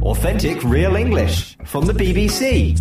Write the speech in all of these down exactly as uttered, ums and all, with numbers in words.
Authentic Real English from the B B C.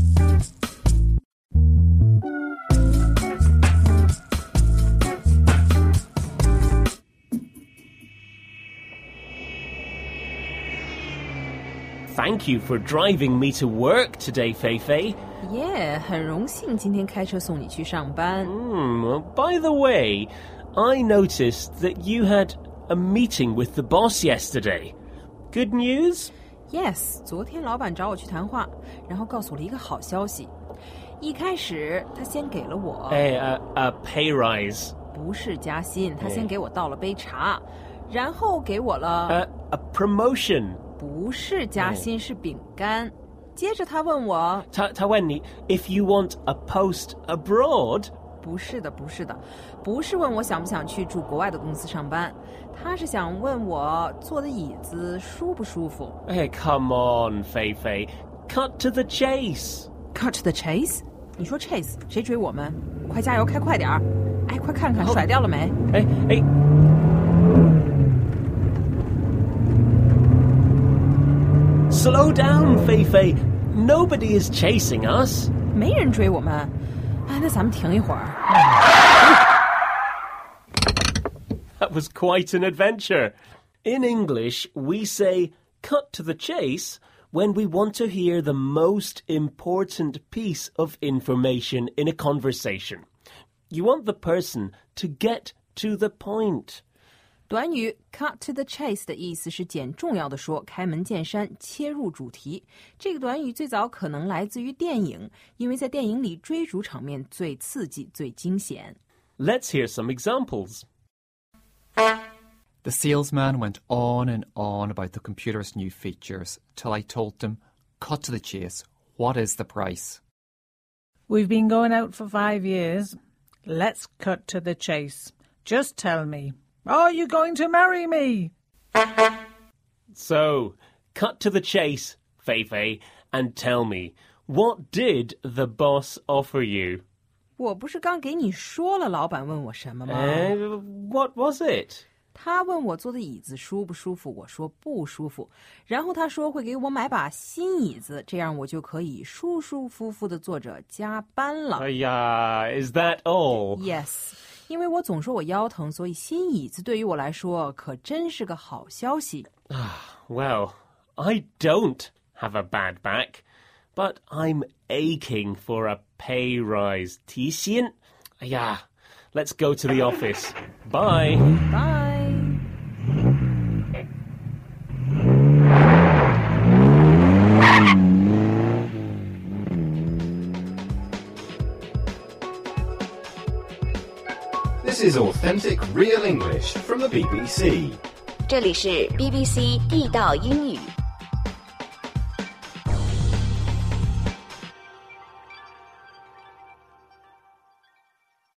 Thank you for driving me to work today, Feifei. Yeah, 很荣幸今天开车送你去上班。 Hmm, by the way, I noticed that you had a meeting with the boss yesterday. Good news? Yes, 昨天老板找我去谈话，然后告诉我了一个好消息。一开始他先给了我 A, a, a pay rise. 不是加薪，他先给我倒了杯茶，然后给我了 A, a promotion. 不是加薪，是饼干。接着他问我 Ta, ta问你 if you want a post abroad? 不是的，不是的，不是问我想不想去住国外的公司上班，他是想问我坐的椅子舒不舒服。 Hey, come on, Feifei. Cut to the chase. Cut to the chase？ 你说 chase 谁追我们？快加油，开快点儿！哎，快看看甩掉了没？ Hey, hey. Slow down, Feifei. Nobody is chasing us. 没人追我们。哎，那咱们停一会儿。 That was quite an adventure. In English, we say cut to the chase when we want to hear the most important piece of information in a conversation. You want the person to get to the point. 短语 cut to the chase 的意思是简重要的说，开门见山，切入主题。这个短语最早可能来自于电影，因为在电影里追逐场面最刺激、最惊险。 Let's hear some examples. The salesman went on and on about the computer's new features till I told him, cut to the chase, what is the price? We've been going out for five years. Let's cut to the chase. Just tell me, are you going to marry me? So, cut to the chase, Feifei, and tell me, what did the boss offer you? 我不是刚给你说了老板问我什么吗？ Uh, what was it? 他问我坐的椅子舒不舒服，我说不舒服。然后他说会给我买把新椅子，这样我就可以舒舒服服地坐着加班了。 Oh, yeah, is that all? Yes， 因为我总说我腰疼，所以新椅子对于我来说可真是个好消息。 Well, I don't have a bad back, but I'm aching for a pay rise. 提现? Yeah, let's go to the office. Bye. Bye. This is authentic real English from the B B C. 这里是 B B C 地道英语。